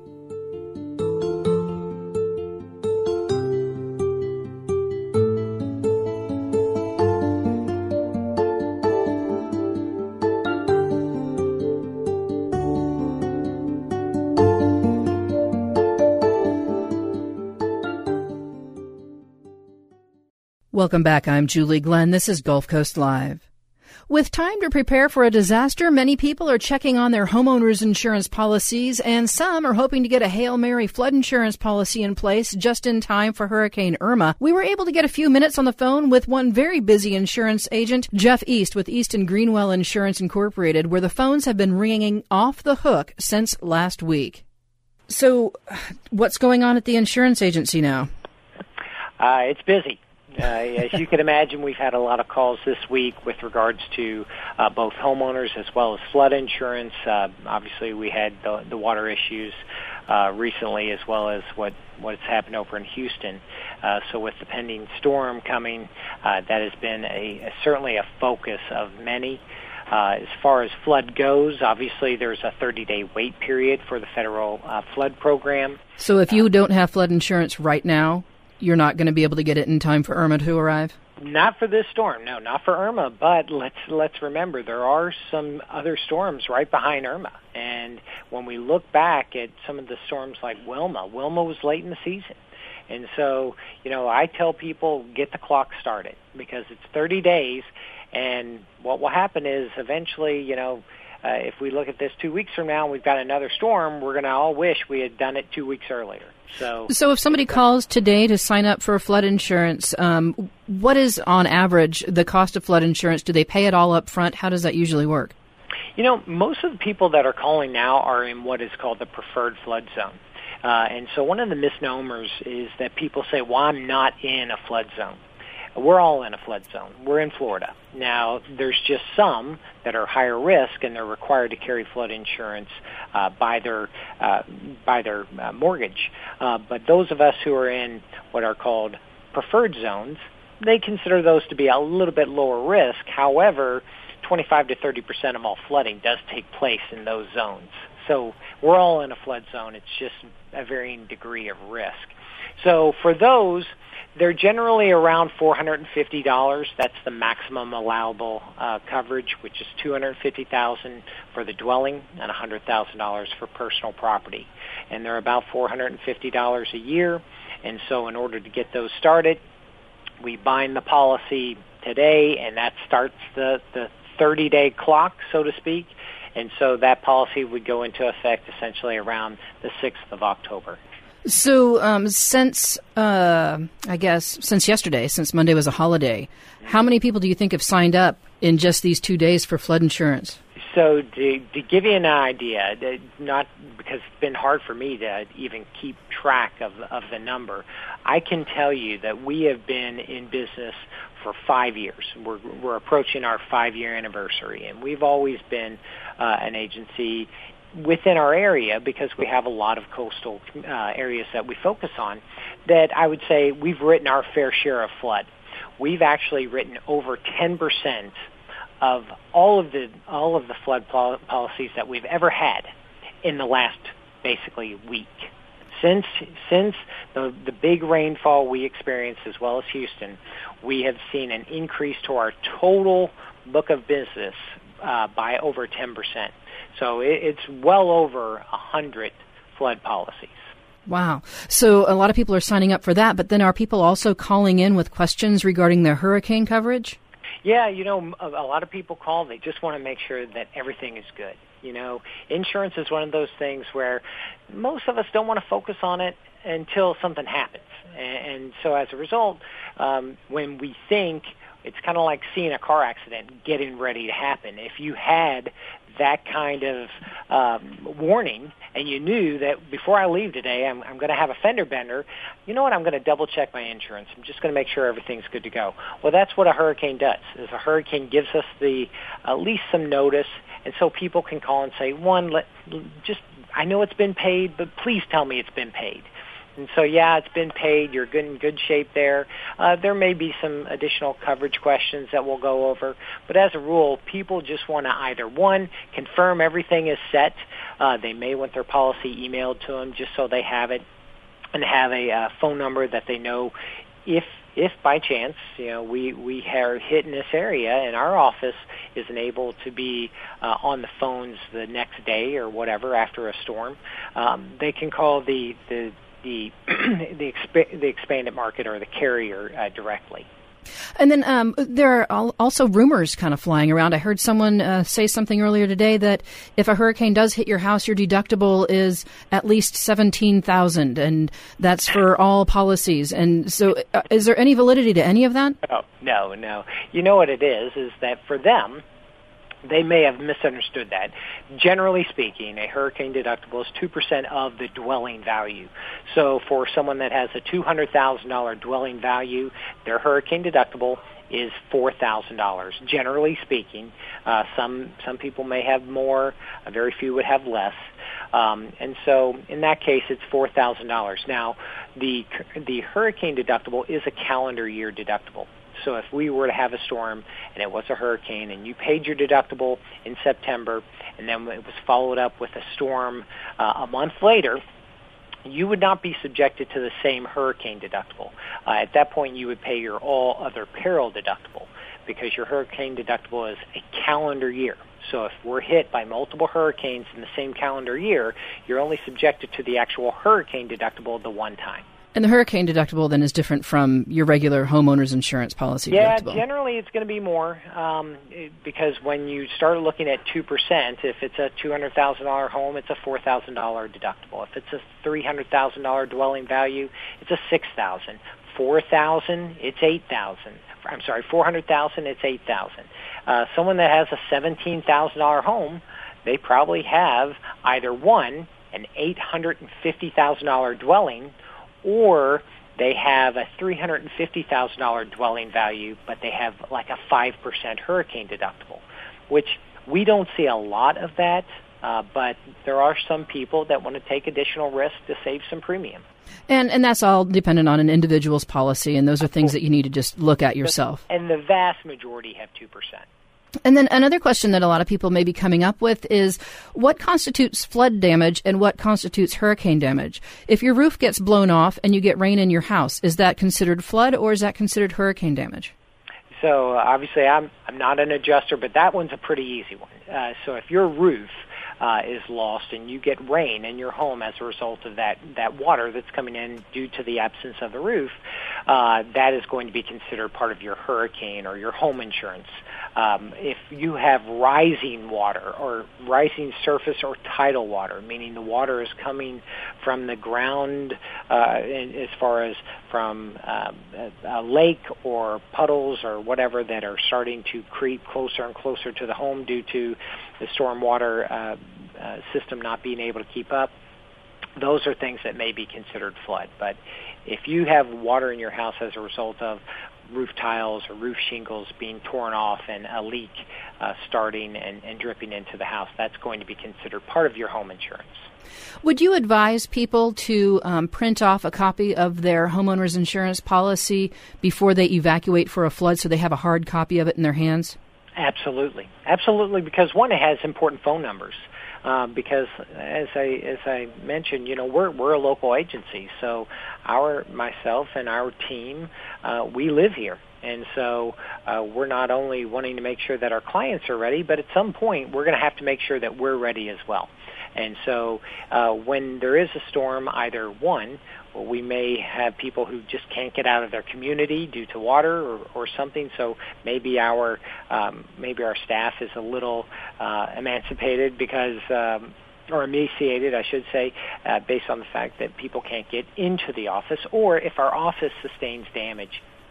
Welcome back. I'm Julie Glenn. This is Gulf Coast Live. With time to prepare for a disaster, many people are checking on their homeowners insurance policies, and some are hoping to get a Hail Mary flood insurance policy in place just in time for Hurricane Irma. We were able to get a few minutes on the phone with one very busy insurance agent, Jeff East with East and Greenwell Insurance Incorporated, where the phones have been ringing off the hook since last week. So what's going on at the insurance agency now?
Uh, it's busy. Uh, as you can imagine, we've had a lot of calls this week with regards to uh, both homeowners as well as flood insurance. Uh, obviously, we had the, the water issues uh, recently, as well as what what's happened over in Houston. Uh, so with the pending storm coming, uh, that has been a, a certainly a focus of many. Uh, as far as flood goes, obviously there's a thirty-day wait period for the federal uh, flood program.
So if you don't have flood insurance right now, you're not going to be able to get it in time for Irma to arrive?
Not for this storm, no, not for Irma. But let's let's remember there are some other storms right behind Irma. And when we look back at some of the storms like Wilma, Wilma was late in the season. And so, you know, I tell people get the clock started because it's thirty days. And what will happen is eventually, you know, uh, if we look at this two weeks from now and we've got another storm, we're going to all wish we had done it two weeks earlier. So,
so if somebody calls today to sign up for flood insurance, um, what is on average the cost of flood insurance? Do they pay it all up front? How does that usually work?
You know, most of the people that are calling now are in what is called the preferred flood zone. Uh, and so one of the misnomers is that people say, well, I'm not in a flood zone. We're all in a flood zone. We're in Florida. Now, there's just some that are higher risk, and they're required to carry flood insurance uh, by their uh, by their uh, mortgage. Uh, but those of us who are in what are called preferred zones, they consider those to be a little bit lower risk. However, twenty-five to thirty percent of all flooding does take place in those zones. So we're all in a flood zone. It's just a varying degree of risk. So for those, they're generally around four hundred fifty dollars. That's the maximum allowable uh, coverage, which is two hundred fifty thousand dollars for the dwelling and one hundred thousand dollars for personal property. And they're about four hundred fifty dollars a year. And so in order to get those started, we bind the policy today, and that starts the, the thirty-day clock, so to speak. And so that policy would go into effect essentially around the sixth of October.
So um, since, uh, I guess, since yesterday, since Monday was a holiday, how many people do you think have signed up in just these two days for flood insurance?
So to, to give you an idea, not because it's been hard for me to even keep track of, of the number, I can tell you that we have been in business for five years. We're, we're approaching our five-year anniversary, and we've always been uh, an agency within our area, because we have a lot of coastal uh, areas that we focus on, that I would say we've written our fair share of flood. We've actually written over ten percent of all of the all of the flood pol- policies that we've ever had in the last basically week. Since since the the big rainfall we experienced, as well as Houston, we have seen an increase to our total book of business uh, by over ten percent. So it's well over one hundred flood policies.
Wow. So a lot of people are signing up for that, but then are people also calling in with questions regarding their hurricane coverage?
Yeah, you know, a lot of people call. They just want to make sure that everything is good. You know, insurance is one of those things where most of us don't want to focus on it until something happens. And so as a result, um, when we think it's kind of like seeing a car accident getting ready to happen. If you had that kind of um, warning and you knew that before I leave today I'm, I'm going to have a fender bender, you know what, I'm going to double check my insurance. I'm just going to make sure everything's good to go. Well, that's what a hurricane does, is a hurricane gives us the at least some notice, and so people can call and say, one, let, just I know it's been paid, but please tell me it's been paid. And so, yeah, it's been paid. You're good in good shape there. Uh, there may be some additional coverage questions that we'll go over. But as a rule, people just want to either, one, confirm everything is set. Uh, they may want their policy emailed to them just so they have it, and have a uh, phone number that they know if if by chance, you know, we, we are hit in this area and our office isn't able to be uh, on the phones the next day or whatever after a storm, um, they can call the the the the, exp- the expanded market or the carrier uh, directly.
And then um, there are also rumors kind of flying around. I heard someone uh, say something earlier today that if a hurricane does hit your house, your deductible is at least seventeen thousand dollars, and that's for all policies. And so uh, is there any validity to any of that?
Oh, no, no. You know what it is, is that for them, they may have misunderstood that. Generally speaking, a hurricane deductible is two percent of the dwelling value. So for someone that has a two hundred thousand dollars dwelling value, their hurricane deductible is four thousand dollars. Generally speaking, uh, some some people may have more, uh, very few would have less. Um, and so in that case, it's four thousand dollars. Now, the the hurricane deductible is a calendar year deductible. So if we were to have a storm and it was a hurricane and you paid your deductible in September and then it was followed up with a storm uh, a month later, you would not be subjected to the same hurricane deductible. Uh, at that point, you would pay your all other peril deductible because your hurricane deductible is a calendar year. So if we're hit by multiple hurricanes in the same calendar year, you're only subjected to the actual hurricane deductible the one time.
And the hurricane deductible then is different from your regular homeowner's insurance policy
yeah,
deductible. Yeah,
generally it's going to be more um, because when you start looking at two percent, if it's a two hundred thousand dollars home, it's a four thousand dollars deductible. If it's a three hundred thousand dollars dwelling value, it's a six thousand dollars. four thousand dollars, it's eight thousand dollars. I'm sorry, four hundred thousand dollars, it's eight thousand dollars. Uh, someone that has a seventeen thousand dollars home, they probably have either one, an eight hundred fifty thousand dollars dwelling, or they have a three hundred fifty thousand dollars dwelling value, but they have like a five percent hurricane deductible, which we don't see a lot of that, uh, but there are some people that want to take additional risk to save some premium.
And and that's all dependent on an individual's policy, and those are things that you need to just look at yourself.
And the vast majority have two percent.
And then another question that a lot of people may be coming up with is what constitutes flood damage and what constitutes hurricane damage? If your roof gets blown off and you get rain in your house, is that considered flood or is that considered hurricane damage?
So uh, obviously I'm I'm not an adjuster, but that one's a pretty easy one. Uh, so if your roof uh, is lost and you get rain in your home as a result of that, that water that's coming in due to the absence of the roof, uh, that is going to be considered part of your hurricane or your home insurance. Um, if you have rising water or rising surface or tidal water, meaning the water is coming from the ground uh, in, as far as from um, a, a lake or puddles or whatever that are starting to creep closer and closer to the home due to the stormwater uh, uh, system not being able to keep up, those are things that may be considered flood. But if you have water in your house as a result of roof tiles or roof shingles being torn off and a leak uh, starting and, and dripping into the house, that's going to be considered part of your home insurance.
Would you advise people to um, print off a copy of their homeowner's insurance policy before they evacuate for a flood so they have a hard copy of it in their hands?
Absolutely. Absolutely, because one, it has important phone numbers. Uh, because as I as I mentioned, you know, we're we're a local agency, so our myself and our team, uh, we live here, and so uh, we're not only wanting to make sure that our clients are ready, but at some point we're going to have to make sure that we're ready as well. And so uh, when there is a storm, either one, well, we may have people who just can't get out of their community due to water or, or something. So maybe our um, maybe our staff is a little uh, emancipated because, um, or emaciated, I should say, uh, based on the fact that people can't get into the office. Or if our office sustains damage,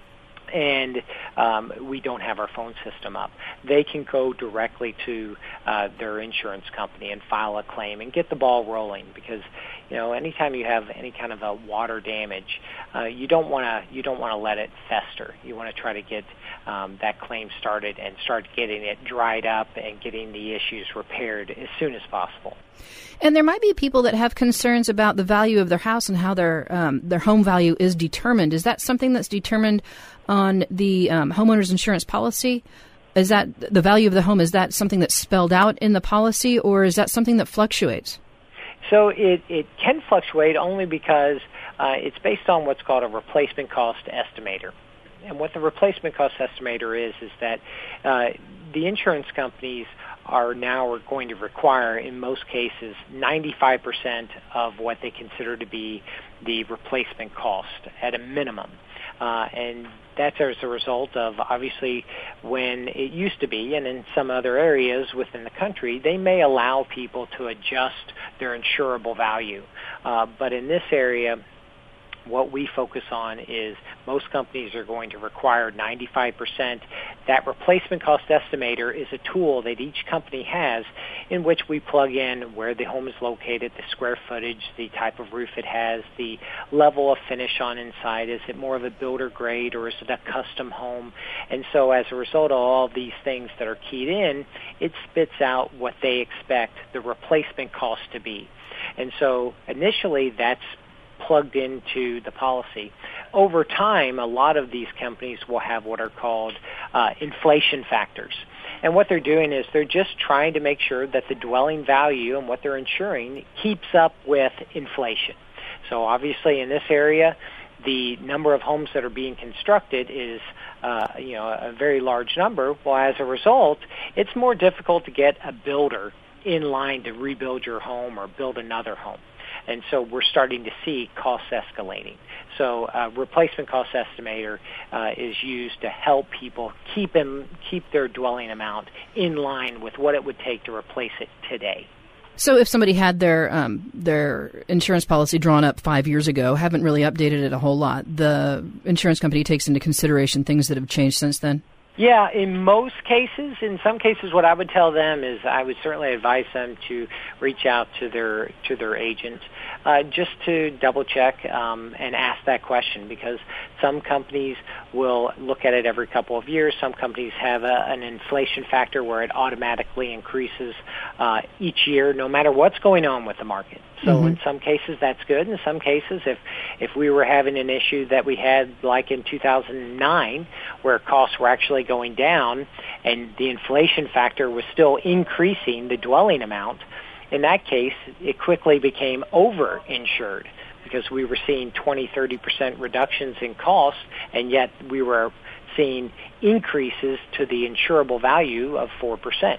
and um, we don't have our phone system up, they can go directly to uh, their insurance company and file a claim and get the ball rolling. Because, you know, anytime you have any kind of a water damage, uh, you don't want to you don't want to let it fester. You want to try to get um, that claim started and start getting it dried up and getting the issues repaired as soon as possible.
And there might be people that have concerns about the value of their house and how their um, their home value is determined. Is that something that's determined on the um, homeowner's insurance policy? Is that the value of the home? Is that something that's spelled out in the policy, or is that something that fluctuates?
So it, it can fluctuate only because uh, it's based on what's called a replacement cost estimator. And what the replacement cost estimator is, is that uh, the insurance companies are now going to require, in most cases, ninety-five percent of what they consider to be the replacement cost at a minimum. Uh, and that's as a result of, obviously, when it used to be, and in some other areas within the country, they may allow people to adjust their insurable value. Uh, but in this area, what we focus on is most companies are going to require ninety-five percent. That replacement cost estimator is a tool that each company has in which we plug in where the home is located, the square footage, the type of roof it has, the level of finish on inside. Is it more of a builder grade or is it a custom home? And so as a result of all these things that are keyed in, it spits out what they expect the replacement cost to be. And so initially that's plugged into the policy. Over time, a lot of these companies will have what are called uh, inflation factors. And what they're doing is they're just trying to make sure that the dwelling value and what they're insuring keeps up with inflation. So obviously in this area, the number of homes that are being constructed is uh, you know, a very large number. Well, as a result, it's more difficult to get a builder in line to rebuild your home or build another home. And so we're starting to see costs escalating. So uh, replacement cost estimator uh, is used to help people keep in, keep their dwelling amount in line with what it would take to replace it today.
So if somebody had their um, their insurance policy drawn up five years ago, haven't really updated it a whole lot, the insurance company takes into consideration things that have changed since then?
Yeah, in most cases. In some cases, what I would tell them is I would certainly advise them to reach out to their to their agent uh, just to double check um, and ask that question, because some companies will look at it every couple of years. Some companies have a, an inflation factor where it automatically increases uh, each year, no matter what's going on with the market. So mm-hmm. in some cases that's good. In some cases, if if we were having an issue that we had like in two thousand nine, where costs were actually going down and the inflation factor was still increasing the dwelling amount, in that case, it quickly became over-insured because we were seeing twenty, thirty percent reductions in costs, and yet we were seeing increases to the insurable value of four percent.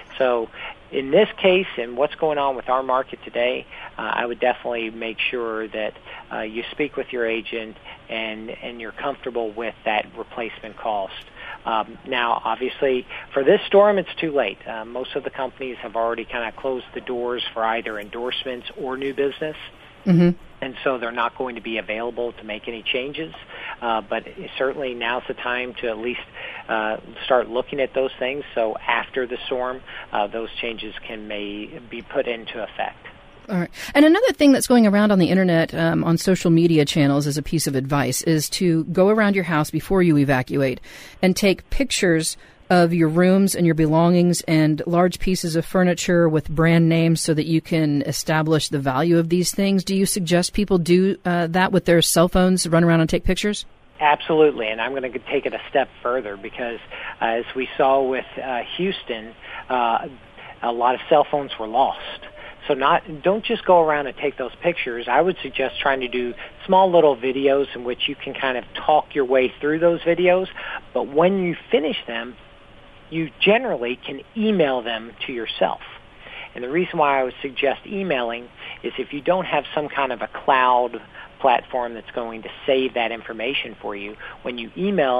So in this case, and what's going on with our market today, uh, I would definitely make sure that uh, you speak with your agent and, and you're comfortable with that replacement cost. Um, now, obviously, for this storm, it's too late. Uh, most of the companies have already kind of closed the doors for either endorsements or new business.
Mm-hmm.
And so they're not going to be available to make any changes. Uh, but certainly now's the time to at least uh, start looking at those things. So after the storm, uh, those changes can may be put into effect.
All right. And another thing that's going around on the internet, um, on social media channels as a piece of advice, is to go around your house before you evacuate and take pictures of your rooms and your belongings and large pieces of furniture with brand names so that you can establish the value of these things. Do you suggest people do uh, that with their cell phones, run around and take pictures?
Absolutely, and I'm going to take it a step further because uh, as we saw with uh, Houston, uh, a lot of cell phones were lost. So not don't just go around and take those pictures. I would suggest trying to do small little videos in which you can kind of talk your way through those videos, but when you finish them, you generally can email them to yourself. And the reason why I would suggest emailing is if you don't have some kind of a cloud platform that's going to save that information for you, when you email,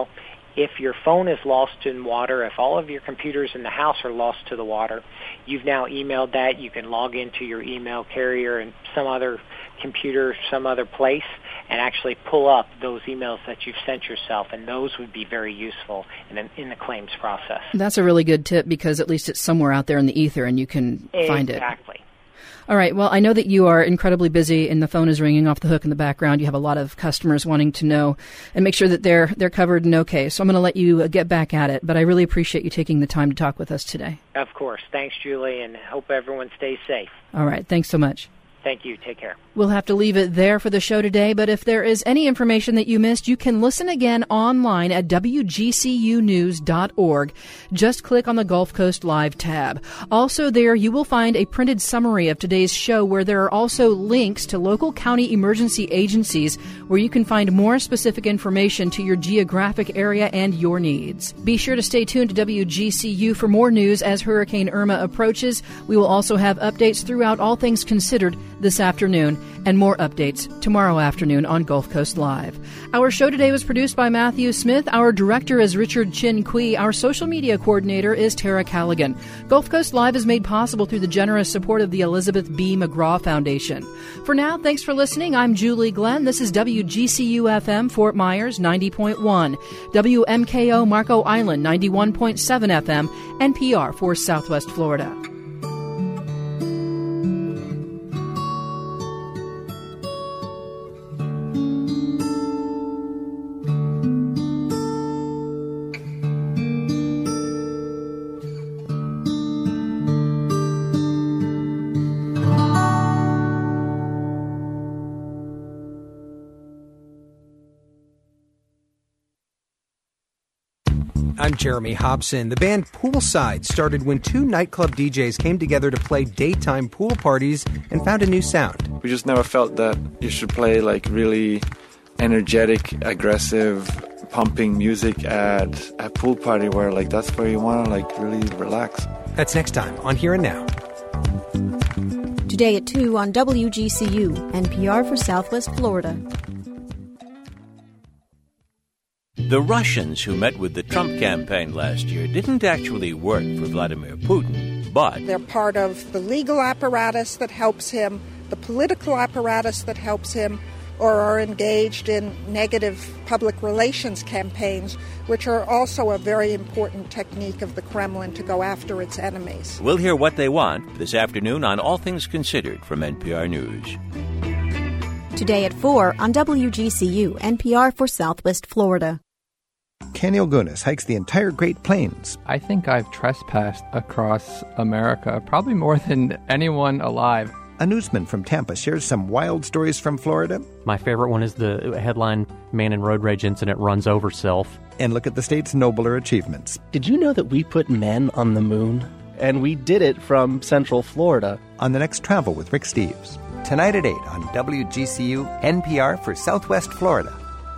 If your phone is lost in water, if all of your computers in the house are lost to the water, you've now emailed that. You can log into your email carrier and some other computer, some other place, and actually pull up those emails that you've sent yourself, and those would be very useful in, in the claims process.
That's a really good tip because at least it's somewhere out there in the ether and you can
exactly.
find it.
Exactly.
All right. Well, I know that you are incredibly busy and the phone is ringing off the hook in the background. You have a lot of customers wanting to know and make sure that they're they're covered and okay. So I'm going to let you get back at it. But I really appreciate you taking the time to talk with us today.
Of course. Thanks, Julie, and hope everyone stays safe.
All right. Thanks so much.
Thank you. Take care.
We'll have to leave it there for the show today, but if there is any information that you missed, you can listen again online at W G C U news dot org. Just click on the Gulf Coast Live tab. Also there, you will find a printed summary of today's show where there are also links to local county emergency agencies where you can find more specific information to your geographic area and your needs. Be sure to stay tuned to W G C U for more news as Hurricane Irma approaches. We will also have updates throughout All Things Considered this afternoon, and more updates tomorrow afternoon on Gulf Coast Live. Our show today was produced by Matthew Smith. Our director is Richard Chin Kui. Our social media coordinator is Tara Callaghan. Gulf Coast Live is made possible through the generous support of the Elizabeth B. McGraw Foundation. For now, thanks for listening. I'm Julie Glenn. This is W G C U F M Fort Myers ninety point one, W M K O Marco Island ninety-one point seven F M, N P R for Southwest Florida.
I'm Jeremy Hobson. The band Poolside started when two nightclub D Js came together to play daytime pool parties and found a new sound.
We just never felt that you should play like really energetic, aggressive, pumping music at a pool party where like that's where you want to like really relax.
That's next time on Here and Now.
Today at two on W G C U, N P R for Southwest Florida.
The Russians who met with the Trump campaign last year didn't actually work for Vladimir Putin, but
they're part of the legal apparatus that helps him, the political apparatus that helps him, or are engaged in negative public relations campaigns, which are also a very important technique of the Kremlin to go after its enemies.
We'll hear what they want this afternoon on All Things Considered from N P R News.
Today at four on W G C U, N P R for Southwest Florida.
Kenny Ogunis hikes the entire Great Plains.
I think I've trespassed across America, probably more than anyone alive.
A newsman from Tampa shares some wild stories from Florida.
My favorite one is the headline, Man in Road Rage Incident Runs Over Self.
And look at the state's nobler achievements.
Did you know that we put men on the moon? And we did it from Central Florida.
On the next Travel with Rick Steves. Tonight at eight on W G C U, N P R for Southwest Florida.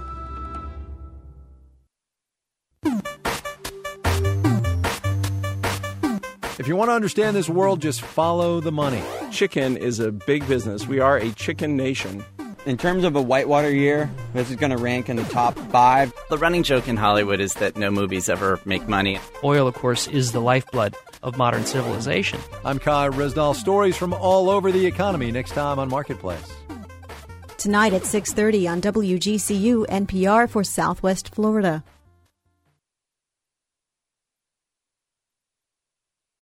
If you want to understand this world, just follow the money. Chicken is a big business. We are a chicken nation.
In terms of a whitewater year, this is going to rank in the top five.
The running joke in Hollywood is that no movies ever make money.
Oil, of course, is the lifeblood of modern civilization.
I'm Kai Resdahl. Stories from all over the economy next time on Marketplace.
Tonight at six thirty on W G C U, N P R for Southwest Florida.